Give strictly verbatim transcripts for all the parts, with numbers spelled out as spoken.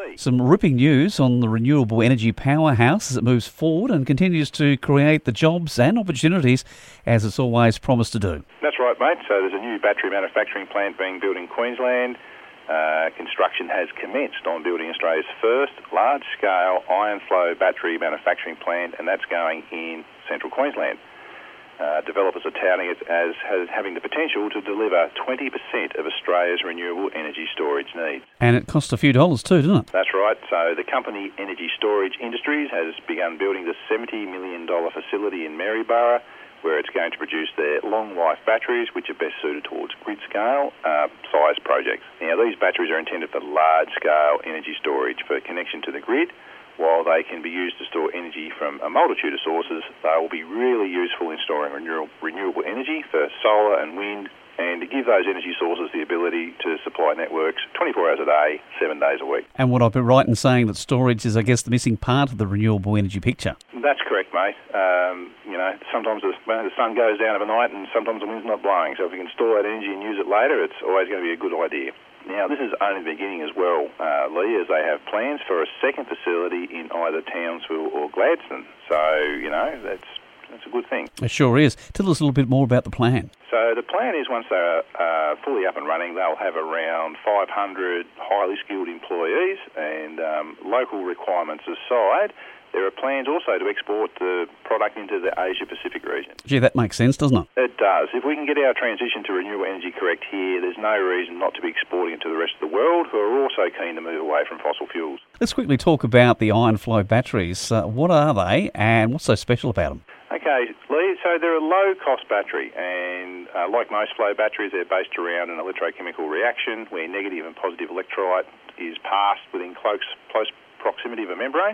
me. Some ripping news on the renewable energy powerhouse as it moves forward and continues to create the jobs and opportunities as it's always promised to do. That's right, mate. So there's a new battery manufacturing plant being built in Queensland. Uh, construction has commenced on building Australia's first large-scale iron flow battery manufacturing plant, and that's going in central Queensland. Uh, developers are touting it as, as having the potential to deliver twenty percent of Australia's renewable energy storage needs. And it costs a few dollars too, doesn't it? That's right. So the company Energy Storage Industries has begun building the seventy million dollars facility in Maryborough, where it's going to produce their long-life batteries, which are best suited towards grid-scale uh, size projects. Now, these batteries are intended for large-scale energy storage for connection to the grid. While they can be used to store energy from a multitude of sources, they will be really useful in storing renewable energy for solar and wind, and to give those energy sources the ability to supply networks twenty-four hours a day, seven days a week. And would I be right in saying that storage is, I guess, the missing part of the renewable energy picture? That's correct, mate. Um, you know, sometimes the, the sun goes down overnight and sometimes the wind's not blowing, so if you can store that energy and use it later, it's always going to be a good idea. Now, this is only the beginning as well, uh, Lee, as they have plans for a second facility in either Townsville or Gladstone. So, you know, that's that's a good thing. It sure is. Tell us a little bit more about the plan. So the plan is once they're uh, fully up and running, they'll have around five hundred highly skilled employees, and um, local requirements aside, there are plans also to export the product into the Asia-Pacific region. Gee, that makes sense, doesn't it? It does. If we can get our transition to renewable energy correct here, there's no reason not to be exporting it to the rest of the world, who are also keen to move away from fossil fuels. Let's quickly talk about the iron flow batteries. Uh, what are they and what's so special about them? Okay, Lee, so they're a low-cost battery, and uh, like most flow batteries, they're based around an electrochemical reaction where negative and positive electrolyte is passed within close, close proximity of a membrane.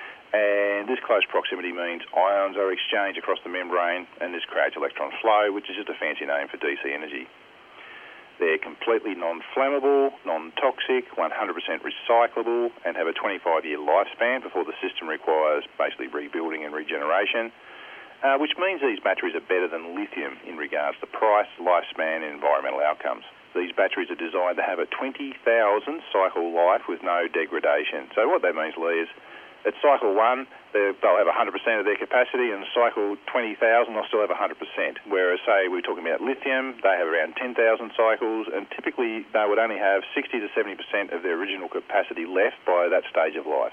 And this close proximity means ions are exchanged across the membrane, and this creates electron flow, which is just a fancy name for D C energy. They're completely non-flammable, non-toxic, one hundred percent recyclable, and have a twenty-five year lifespan before the system requires basically rebuilding and regeneration, uh, which means these batteries are better than lithium in regards to price, lifespan, and environmental outcomes. These batteries are designed to have a twenty thousand cycle life with no degradation. So what that means, Lee, is at cycle one, they'll have one hundred percent of their capacity, and cycle twenty thousand, they'll still have one hundred percent. Whereas, say, we're talking about lithium, they have around ten thousand cycles, and typically they would only have sixty to seventy percent of their original capacity left by that stage of life.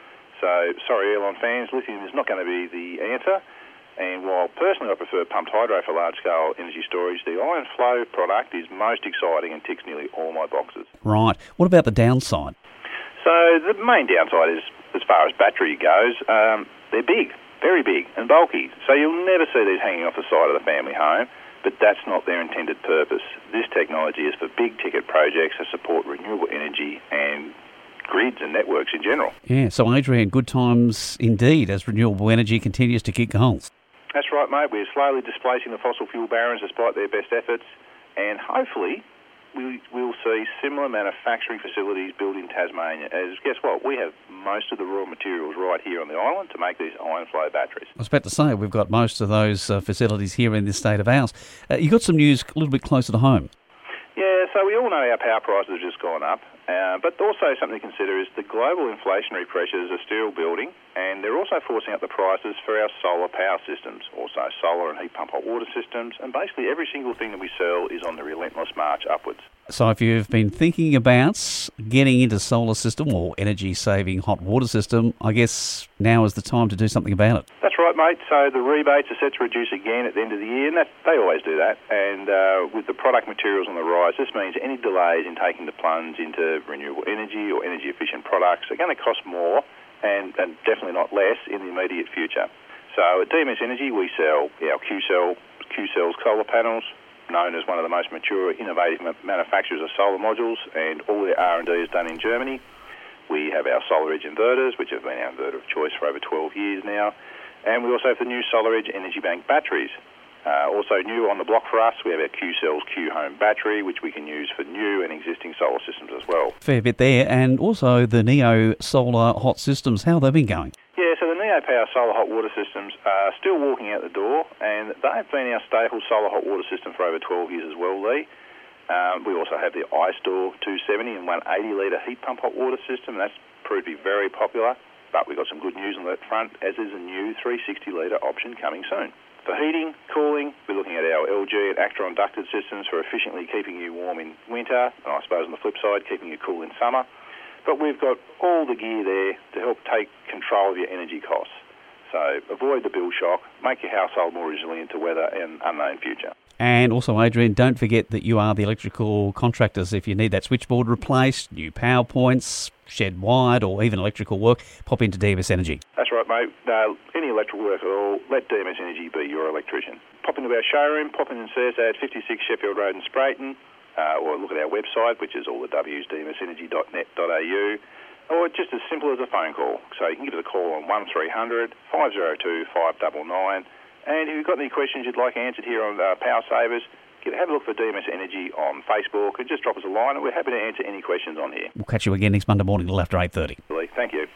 So, sorry, airline fans, lithium is not going to be the answer. And while personally I prefer pumped hydro for large-scale energy storage, the iron flow product is most exciting and ticks nearly all my boxes. Right. What about the downside? So the main downside is, as far as battery goes, um, they're big, very big and bulky. So you'll never see these hanging off the side of the family home, but that's not their intended purpose. This technology is for big-ticket projects that support renewable energy and grids and networks in general. Yeah, so Adrian, good times indeed as renewable energy continues to kick goals. That's right, mate. We're slowly displacing the fossil fuel barons despite their best efforts, and hopefully we will see similar manufacturing facilities built in Tasmania, as guess what? We have most of the raw materials right here on the island to make these iron flow batteries. I was about to say, we've got most of those uh, facilities here in this state of ours. Uh, you got some news a little bit closer to home. Yeah, so we all know our power prices have just gone up, uh, but also something to consider is the global inflationary pressures are still building, and they're also forcing up the prices for our solar power systems, also solar and heat pump hot water systems, and basically every single thing that we sell is on the relentless march upwards. So if you've been thinking about getting into solar system or energy-saving hot water system, I guess now is the time to do something about it. That's right, mate. So the rebates are set to reduce again at the end of the year, and that, they always do that. And uh, with the product materials on the rise, this means any delays in taking the plunge into renewable energy or energy-efficient products are going to cost more and, and definitely not less in the immediate future. So at D M S Energy, we sell our Q-Cell, Q-Cells solar panels, known as one of the most mature, innovative manufacturers of solar modules, and all their R and D is done in Germany. We have our SolarEdge inverters, which have been our inverter of choice for over twelve years now. And we also have the new SolarEdge Energy Bank batteries. Uh, also new on the block for us, we have our Q-Cells Q-Home battery, which we can use for new and existing solar systems as well. Fair bit there. And also the Neo Solar Hot Systems, how have they been going? Yeah, so the Neo Power Solar Hot Water Systems are still walking out the door, and they've been our staple solar hot water system for over twelve years as well, Lee. Um, we also have the iStore two seventy and one eighty litre heat pump hot water system. That's proved to be very popular, but we've got some good news on that front, as is a new three sixty litre option coming soon. For heating, cooling, we're looking at our L G and Actron ducted systems for efficiently keeping you warm in winter, and I suppose on the flip side, keeping you cool in summer. But we've got all the gear there to help take control of your energy costs. So avoid the bill shock, make your household more resilient to weather and unknown future. And also, Adrian, don't forget that you are the electrical contractors. If you need that switchboard replaced, new power points, shed wired, or even electrical work, pop into D M S Energy. That's right, mate. Uh, any electrical work at all, let D M S Energy be your electrician. Pop into our showroom, pop in and see us at fifty-six Sheffield Road in Sprayton, uh, or look at our website, which is all the W's, d m s energy dot net dot a u, or just as simple as a phone call. So you can give us a call on one three hundred, five oh two, five nine nine. And if you've got any questions you'd like answered here on uh, Power Savers, get, have a look for D M S Energy on Facebook and just drop us a line, and we're happy to answer any questions on here. We'll catch you again next Monday morning, a little after eight thirty. Thank you.